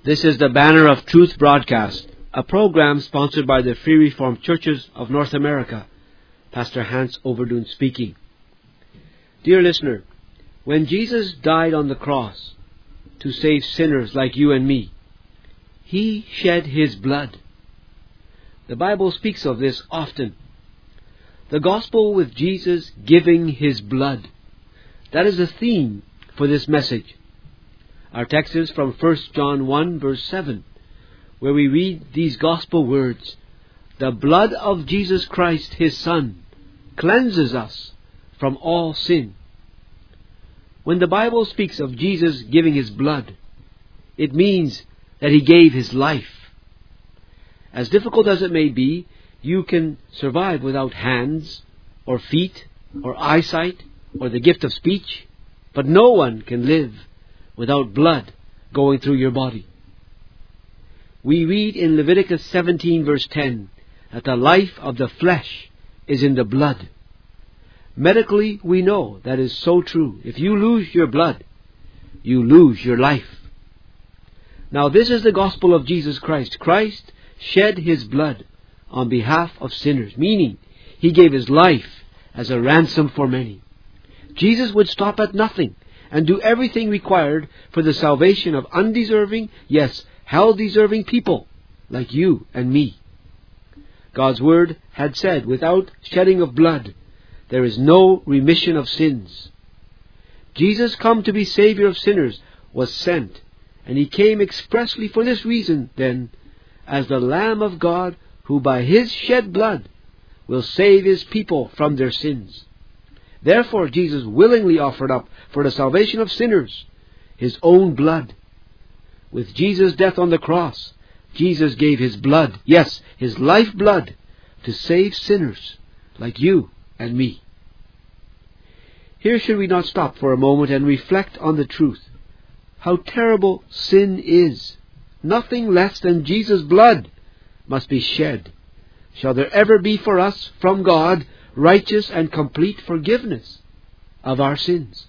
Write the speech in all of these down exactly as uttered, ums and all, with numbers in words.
This is the Banner of Truth broadcast, a program sponsored by the Free Reformed Churches of North America. Pastor Hans Overdoen speaking. Dear listener, when Jesus died on the cross to save sinners like you and me, He shed His blood. The Bible speaks of this often. The gospel with Jesus giving His blood. That is the theme for this message. Our text is from First John one verse seven, where we read these gospel words: "The blood of Jesus Christ, His Son, cleanses us from all sin." When the Bible speaks of Jesus giving His blood, it means that He gave His life. As difficult as it may be, you can survive without hands, or feet, or eyesight, or the gift of speech, but no one can live without blood going through your body. We read in Leviticus seventeen verse ten that the life of the flesh is in the blood. Medically, we know that is so true. If you lose your blood, you lose your life. Now this is the gospel of Jesus Christ. Christ shed His blood on behalf of sinners, meaning He gave His life as a ransom for many. Jesus would stop at nothing and do everything required for the salvation of undeserving, yes, hell-deserving people like you and me. God's Word had said, without shedding of blood, there is no remission of sins. Jesus, come to be Savior of sinners, was sent, and He came expressly for this reason, then, as the Lamb of God, who by His shed blood will save His people from their sins. Therefore, Jesus willingly offered up for the salvation of sinners His own blood. With Jesus' death on the cross, Jesus gave His blood, yes, His life blood, to save sinners like you and me. Here should we not stop for a moment and reflect on the truth. How terrible sin is. Nothing less than Jesus' blood must be shed. Shall there ever be for us from God righteous and complete forgiveness of our sins?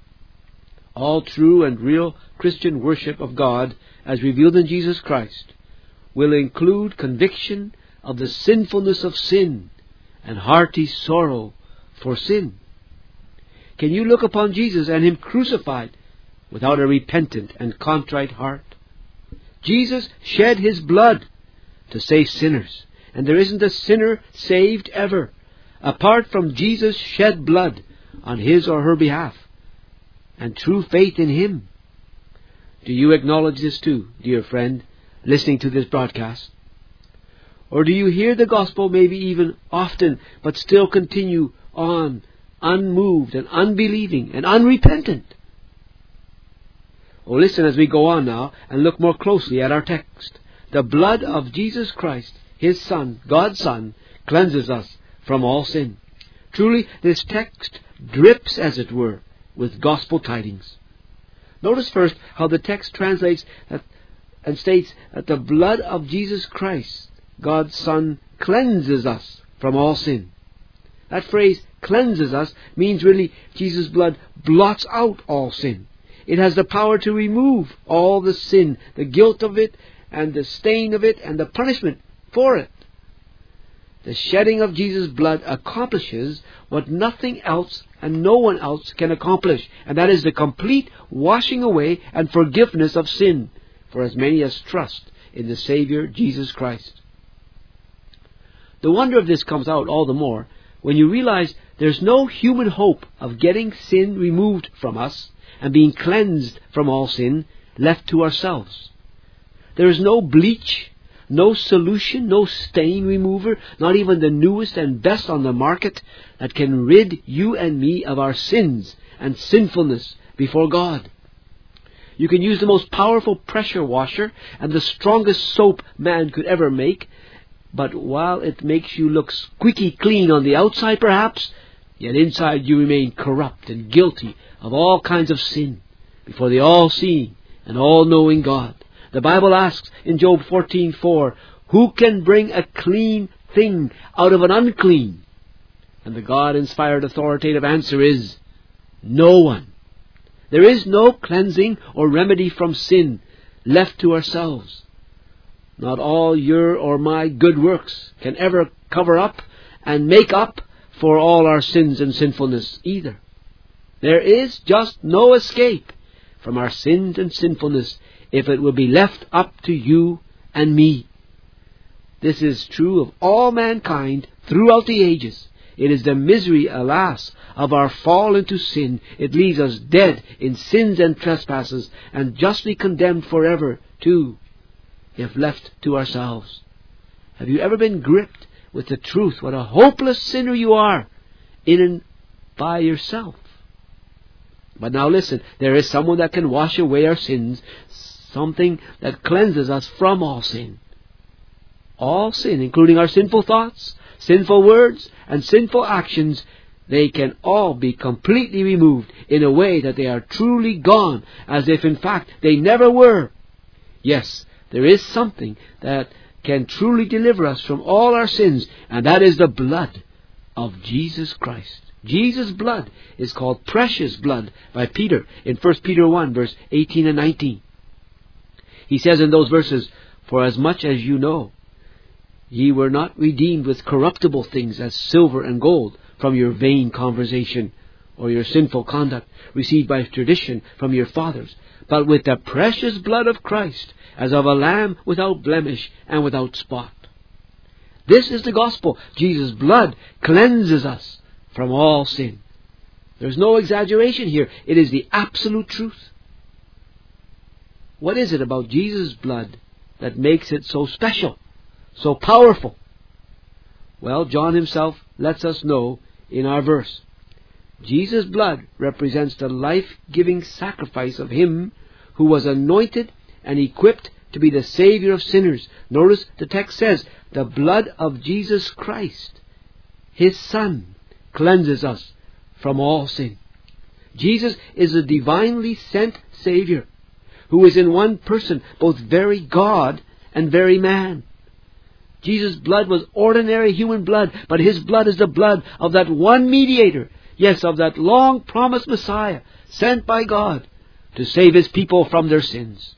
All true and real Christian worship of God, as revealed in Jesus Christ, will include conviction of the sinfulness of sin and hearty sorrow for sin. Can you look upon Jesus and Him crucified without a repentant and contrite heart? Jesus shed His blood to save sinners, and there isn't a sinner saved ever apart from Jesus' shed blood on his or her behalf and true faith in Him. Do you acknowledge this too, dear friend, listening to this broadcast? Or do you hear the gospel maybe even often, but still continue on unmoved and unbelieving and unrepentant? Oh, listen as we go on now and look more closely at our text. The blood of Jesus Christ, His Son, God's Son, cleanses us from all sin. Truly, this text drips, as it were, with gospel tidings. Notice first how the text translates that, and states that the blood of Jesus Christ, God's Son, cleanses us from all sin. That phrase, cleanses us, means really Jesus' blood blots out all sin. It has the power to remove all the sin, the guilt of it, and the stain of it, and the punishment for it. The shedding of Jesus' blood accomplishes what nothing else and no one else can accomplish, and that is the complete washing away and forgiveness of sin for as many as trust in the Savior Jesus Christ. The wonder of this comes out all the more when you realize there's no human hope of getting sin removed from us and being cleansed from all sin left to ourselves. There is no bleach, no solution, no stain remover, not even the newest and best on the market that can rid you and me of our sins and sinfulness before God. You can use the most powerful pressure washer and the strongest soap man could ever make, but while it makes you look squeaky clean on the outside perhaps, yet inside you remain corrupt and guilty of all kinds of sin before the all-seeing and all-knowing God. The Bible asks in Job fourteen four, who can bring a clean thing out of an unclean? And the God-inspired authoritative answer is, no one. There is no cleansing or remedy from sin left to ourselves. Not all your or my good works can ever cover up and make up for all our sins and sinfulness either. There is just no escape from our sins and sinfulness if it will be left up to you and me. This is true of all mankind throughout the ages. It is the misery, alas, of our fall into sin. It leaves us dead in sins and trespasses, and justly condemned forever, too, if left to ourselves. Have you ever been gripped with the truth what a hopeless sinner you are in and by yourself? But now listen, there is someone that can wash away our sins, something that cleanses us from all sin. All sin, including our sinful thoughts, sinful words, and sinful actions, they can all be completely removed in a way that they are truly gone, as if in fact they never were. Yes, there is something that can truly deliver us from all our sins, and that is the blood of Jesus Christ. Jesus' blood is called precious blood by Peter in First Peter one, verse eighteen and nineteen. He says in those verses, "For as much as you know, ye were not redeemed with corruptible things as silver and gold from your vain conversation or your sinful conduct received by tradition from your fathers, but with the precious blood of Christ, as of a lamb without blemish and without spot." This is the gospel. Jesus' blood cleanses us from all sin. There's no exaggeration here. It is the absolute truth. What is it about Jesus' blood that makes it so special, so powerful? Well, John himself lets us know in our verse. Jesus' blood represents the life-giving sacrifice of Him who was anointed and equipped to be the Savior of sinners. Notice the text says, the blood of Jesus Christ, His Son, cleanses us from all sin. Jesus is a divinely sent Savior who is in one person both very God and very man. Jesus' blood was ordinary human blood, but His blood is the blood of that one mediator, yes, of that long-promised Messiah sent by God to save His people from their sins.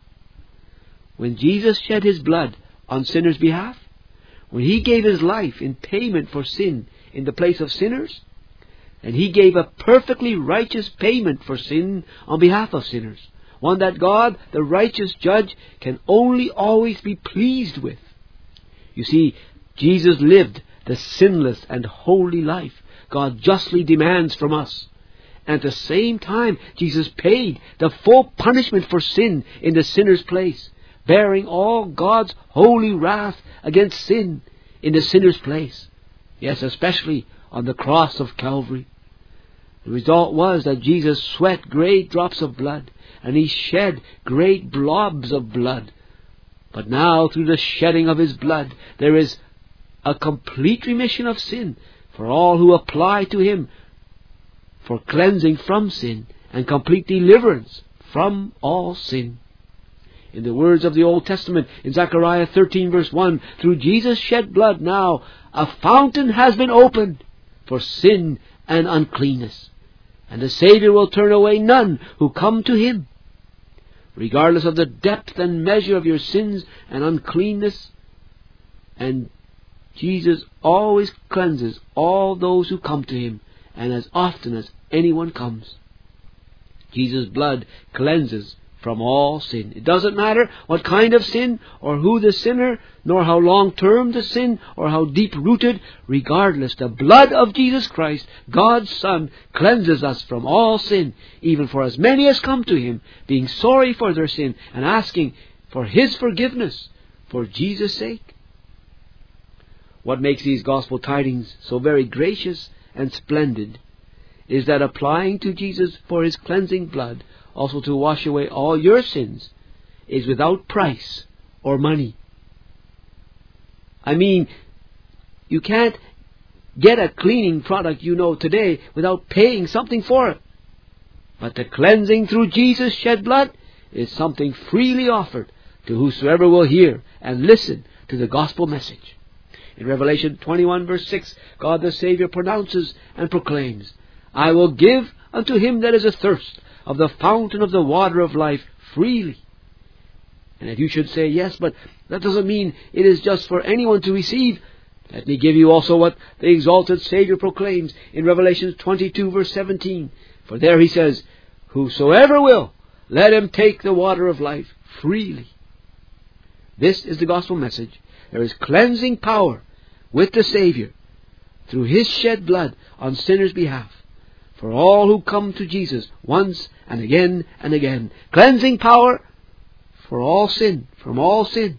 When Jesus shed His blood on sinners' behalf, when He gave His life in payment for sin in the place of sinners, and He gave a perfectly righteous payment for sin on behalf of sinners, one that God, the righteous judge, can only always be pleased with. You see, Jesus lived the sinless and holy life God justly demands from us. And at the same time, Jesus paid the full punishment for sin in the sinner's place, bearing all God's holy wrath against sin in the sinner's place. Yes, especially on the cross of Calvary. The result was that Jesus sweat great drops of blood, and He shed great blobs of blood. But now, through the shedding of His blood, there is a complete remission of sin for all who apply to Him for cleansing from sin and complete deliverance from all sin. In the words of the Old Testament, in Zechariah thirteen verse one, through Jesus' shed blood now, a fountain has been opened for sin and uncleanness, and the Savior will turn away none who come to Him. Regardless of the depth and measure of your sins and uncleanness, and Jesus always cleanses all those who come to Him, and as often as anyone comes. Jesus' blood cleanses from all sin. It doesn't matter what kind of sin, or who the sinner, nor how long-term the sin, or how deep-rooted. Regardless, the blood of Jesus Christ, God's Son, cleanses us from all sin, even for as many as come to Him, being sorry for their sin and asking for His forgiveness for Jesus' sake. What makes these gospel tidings so very gracious and splendid is that applying to Jesus for His cleansing blood, also to wash away all your sins, is without price or money. I mean, you can't get a cleaning product you know today without paying something for it. But the cleansing through Jesus' shed blood is something freely offered to whosoever will hear and listen to the gospel message. In Revelation twenty-one verse six, God the Savior pronounces and proclaims, "I will give unto him that is athirst of the fountain of the water of life freely." And if you should say, yes, but that doesn't mean it is just for anyone to receive, let me give you also what the exalted Savior proclaims in Revelation twenty-two, verse seventeen. For there he says, whosoever will, let him take the water of life freely. This is the gospel message. There is cleansing power with the Savior through His shed blood on sinners' behalf for all who come to Jesus once and again and again. Cleansing power for all sin, from all sin.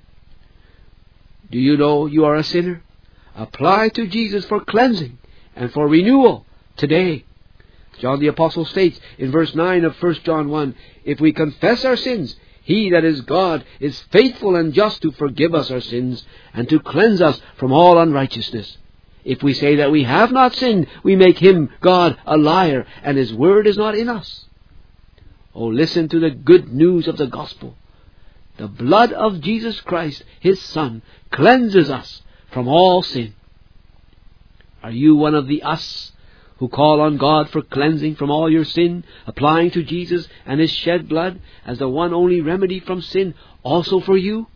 Do you know you are a sinner? Apply to Jesus for cleansing and for renewal today. John the Apostle states in verse nine of First John one, if we confess our sins, He, that is God, is faithful and just to forgive us our sins and to cleanse us from all unrighteousness. If we say that we have not sinned, we make Him, God, a liar, and His word is not in us. Oh, listen to the good news of the gospel. The blood of Jesus Christ, His Son, cleanses us from all sin. Are you one of the us who call on God for cleansing from all your sin, applying to Jesus and His shed blood as the one only remedy from sin also for you?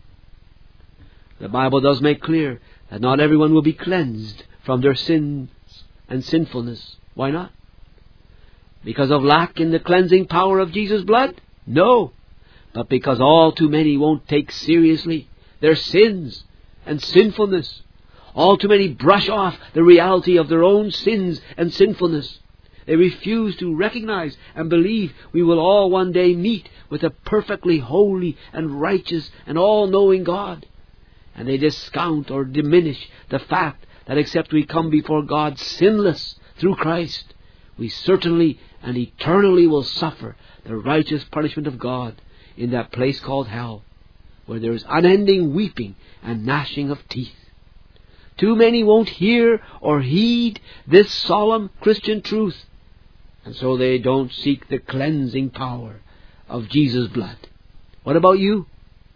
The Bible does make clear that not everyone will be cleansed from their sins and sinfulness. Why not? Because of lack in the cleansing power of Jesus' blood? No. But because all too many won't take seriously their sins and sinfulness. All too many brush off the reality of their own sins and sinfulness. They refuse to recognize and believe we will all one day meet with a perfectly holy and righteous and all-knowing God. And they discount or diminish the fact that except we come before God sinless through Christ, we certainly and eternally will suffer the righteous punishment of God in that place called hell, where there is unending weeping and gnashing of teeth. Too many won't hear or heed this solemn Christian truth, and so they don't seek the cleansing power of Jesus' blood. What about you?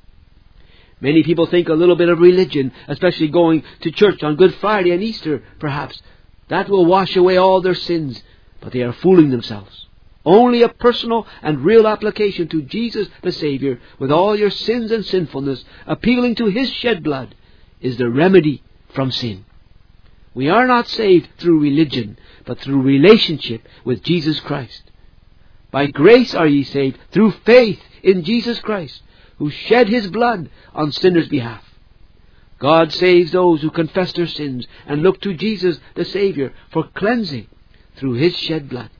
Many people think a little bit of religion, especially going to church on Good Friday and Easter, perhaps, that will wash away all their sins, but they are fooling themselves. Only a personal and real application to Jesus the Savior with all your sins and sinfulness, appealing to His shed blood, is the remedy from sin. We are not saved through religion, but through relationship with Jesus Christ. By grace are ye saved through faith in Jesus Christ, who shed His blood on sinners' behalf. God saves those who confess their sins and look to Jesus the Savior for cleansing through His shed blood.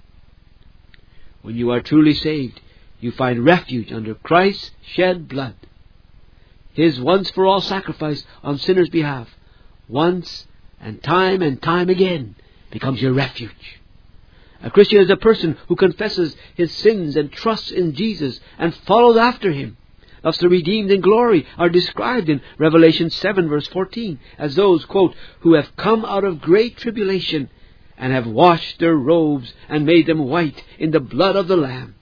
When you are truly saved, you find refuge under Christ's shed blood. His once-for-all sacrifice on sinners' behalf, once and time and time again, becomes your refuge. A Christian is a person who confesses his sins and trusts in Jesus and follows after Him. Thus the redeemed in glory are described in Revelation seven verse fourteen as those, quote, who have come out of great tribulation and have washed their robes and made them white in the blood of the Lamb.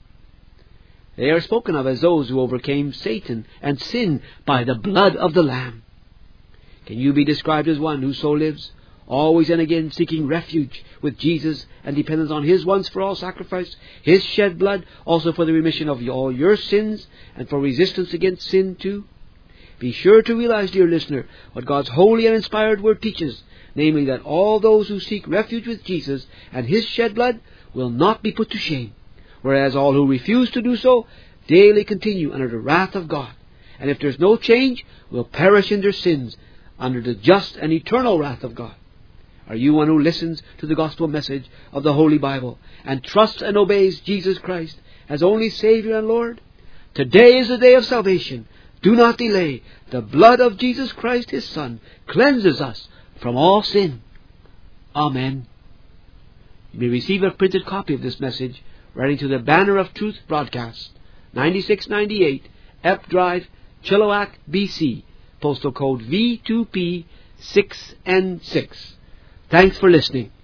They are spoken of as those who overcame Satan and sin by the blood of the Lamb. Can you be described as one who so lives, always and again seeking refuge with Jesus and dependence on His once-for-all sacrifice, His shed blood, also for the remission of all your sins and for resistance against sin too? Be sure to realize, dear listener, what God's holy and inspired Word teaches, namely that all those who seek refuge with Jesus and His shed blood will not be put to shame, whereas all who refuse to do so daily continue under the wrath of God, and if there is no change, will perish in their sins under the just and eternal wrath of God. Are you one who listens to the gospel message of the Holy Bible and trusts and obeys Jesus Christ as only Savior and Lord? Today is the day of salvation. Do not delay. The blood of Jesus Christ, His Son, cleanses us from all sin. Amen. You may receive a printed copy of this message writing to the Banner of Truth broadcast, ninety-six ninety-eight Ep Drive, Chilliwack, B C, postal code V two P six N six. Thanks for listening.